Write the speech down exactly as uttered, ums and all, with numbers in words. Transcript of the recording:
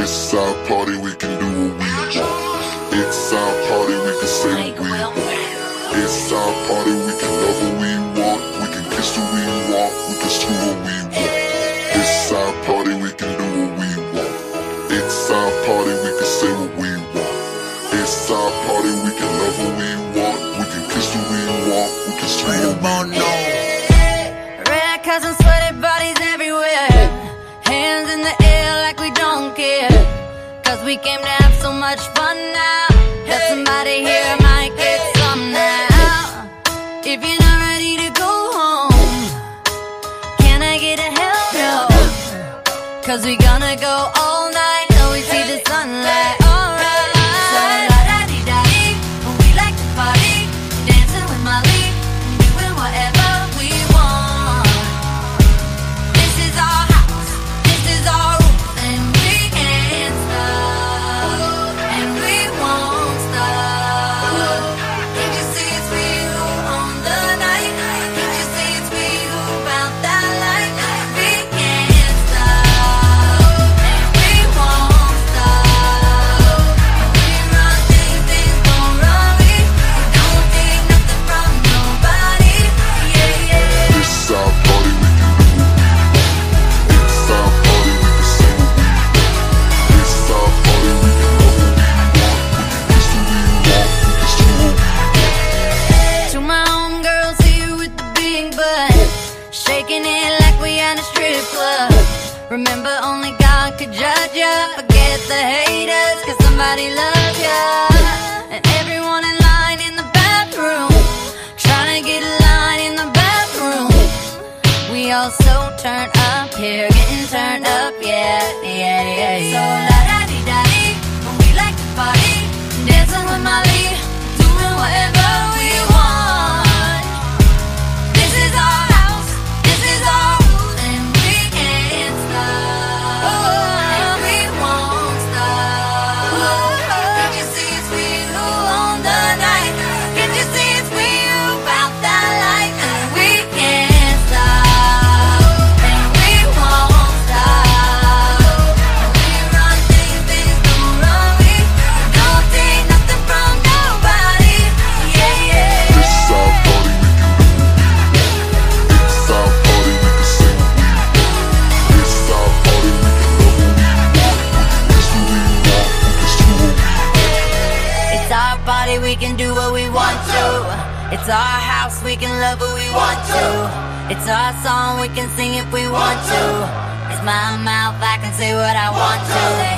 It's our party, we can do what we want. It's our party, we can say what we want. It's our party, we can love what we want. We can kiss who we want, we can screw what we want. It's our party, we can do what we want. It's our party, we can say what we want. It's our party, we can love what we want. We can kiss who we want, we can screw what we want. Red cousins, sweaty bodies everywhere. Hands in the air like we don't care. Cause we came to have so much fun now that somebody here might get some now. If you're not ready to go home, can I get a hell no? Cause we gonna go all night till we see the sunlight. Alright. So la-da-dee-da-dee, we like to party, dancing with Molly, doing whatever we want. This is our house, this is our rules, and we can't stop, and we won't stop. Can't you see it's we who own the night? Can't you see it's we who found that light? We can't stop, and we won't stop. We run things, things gon' run me. We don't take nothing from nobody. Yeah, yeah. It's our party, we can do what we want. It's our party, we can say what we want. It's our party, we can love what we want. We can kiss who we want, we can screw what we want. To my homegirls here with the big butt, shaking it like we at a strip club. Remember, only God could judge ya. Forget the haters, cause somebody loves ya. And everyone in line in the bathroom, trying to get a line in the bathroom. We all so turned up here, getting turned up, yeah, yeah, yeah, yeah. So la-da-dee-da-dee, we like to party, dancing with Molly, doing whatever we want. This is our house, this is our rules, and we can't stop, and we won't stop. Can't you see it's we who own the night? Can't you see it's we who found that light? And we can't stop, and we won't stop. We run things, things don't run me. Don't take nothing from nobody. Yeah, yeah. It's our party, we can do what we want. It's our party, we can say what we want. It's our party, we can love what we want. We can kiss who we want, we can screw what we want. It's our party, we can do what we want to. It's our house, we can love what we want to. It's our song, we can sing if we want to. It's my mouth, I can say what I want to.